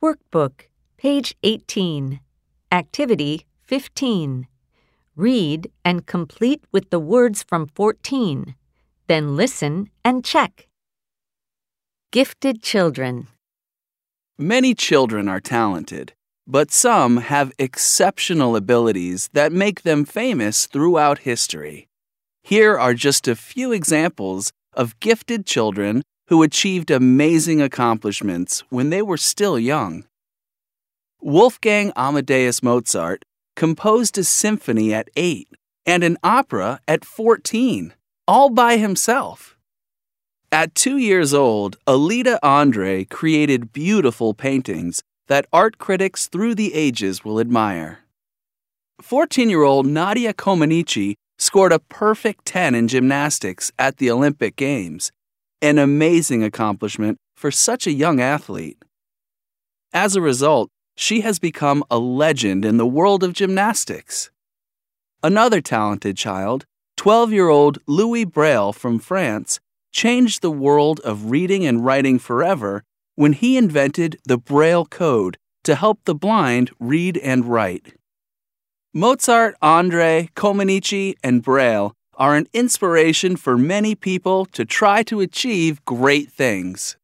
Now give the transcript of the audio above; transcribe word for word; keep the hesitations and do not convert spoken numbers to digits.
Workbook, page eighteen. Activity fifteen. Read and complete with the words from fourteen. Then listen and check. Gifted children. Many children are talented, but some have exceptional abilities that make them famous throughout history. Here are just a few examples of gifted children who achieved amazing accomplishments when they were still young. Wolfgang Amadeus Mozart composed a symphony at eight and an opera at fourteen, all by himself. At two years old, Alida Andre created beautiful paintings that art critics through the ages will admire. fourteen-year-old Nadia Comaneci scored a perfect ten in gymnastics at the Olympic Games, an amazing accomplishment for such a young athlete. As a result, she has become a legend in the world of gymnastics. Another talented child, twelve-year-old Louis Braille from France, changed the world of reading and writing forever when he invented the Braille Code to help the blind read and write. Mozart, Andre, Comaneci, and Braille are an inspiration for many people to try to achieve great things.